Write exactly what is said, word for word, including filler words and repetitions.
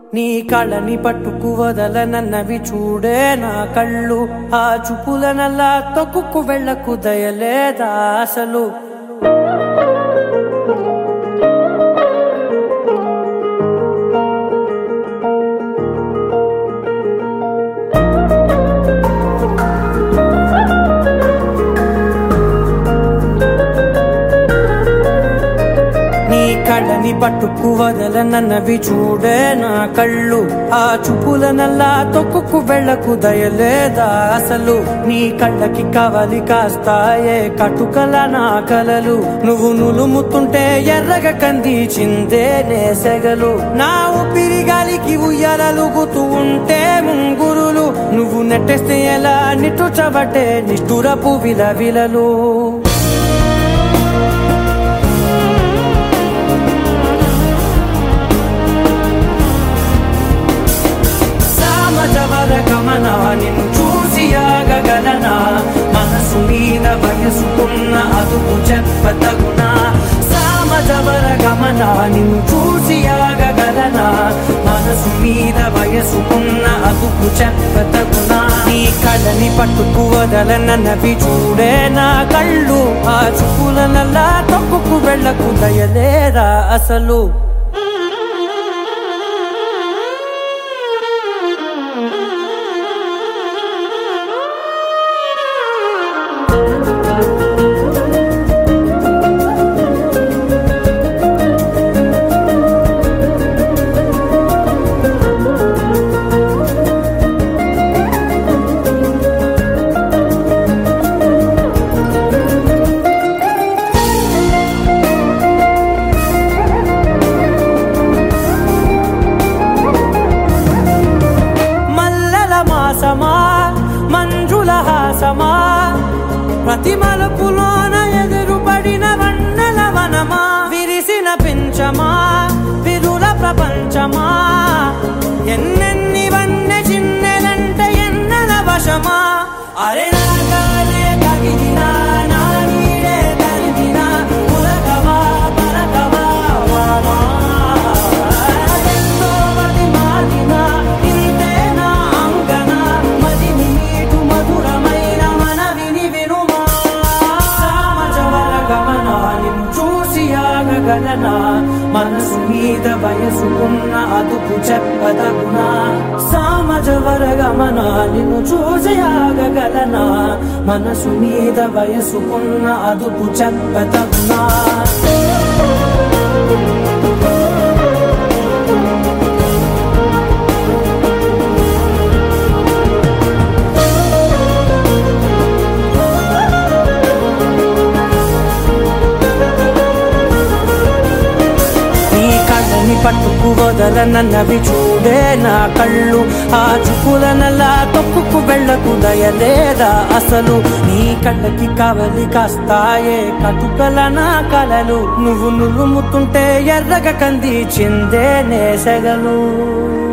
నీ కళ్ళని పట్టుకు వదలనన్నవి చూడే నా కళ్ళు, ఆ చూపులనల్లా తొక్కుకు వెళ్ళకు దయలేదా అసలు. కళ్ళని పట్టుకు వదలనన్నవి చూడే నా కళ్ళు, ఆ చూపులనల్లా తొక్కుకు వెళ్ళకు దయలేదా అసలు. నీ కళ్ళకి కవలి కాస్తాయే కటుకల నా కలలు, నువ్వు నులుముతుంటే ఎర్రగ కందిచిందే నేసెగలు. నా ఊపిరి గాలికి ఉయ్యాలలుగుతూ ఉంటే ముంగురులు, నువ్వు నెట్టేస్తే ఎలా నిట్టుచబట్టే నిష్ఠురపు విలవిలలు. గమనా నిన్ను చూసి ఆగగలనా, మనసు మీద వయసుకున్న అదుపు చెప్పతగునా. సామజవర గమనా నిన్ను చూసి ఆగగలనా, మనసు మీద వయసుకున్న అదుపు చెప్పతగునా. నీ కళ్ళని పట్టుకు వదలనన్నవి చూడే నా కళ్ళు, ఆ చూపులనల్లా తొక్కుకు వెళ్ళకు దయలేరా అసలు. మంజుల హాసమా ప్రతి మలుపులోన ఎదురుపడిన వన్నెల వనమా, విరిసిన పించమా విరుల ప్రపంచమా, ఎన్నెన్ని వన్నె చిన్నెలంటే ఎన్నెల వశమా. అరే నాగాలే కగిలినా నా నీడే తరిమినా, పులకవా పలకవా వామా, ఎంతో మతి మారిన ఇంతే నా అంగన, మదిని నీటు మధురమైన మనవిని వినుమా. సామజవర గమనా నిన్ను చూసి ఆగగలనా, మనసు మీద వయసుకున్న అదుపు చెప్పదగునా. సామజవర గమనా నిన్ను చూసి ఆగగలనా, మనసు మీద వయసుకున్న అదుపు చెప్పదగునా. పట్టుకు వదలనన్నవి చూడే నా కళ్ళు, ఆ చూపులనల్లా తొక్కుకు వెళ్ళకు దయలేదా అసలు. నీ కళ్ళకి కవలి కాస్తాయే కటుకల నా కలలు, నువ్వు నులుముతుంటే ఎర్రగ కందిచిందే నేసెగలు.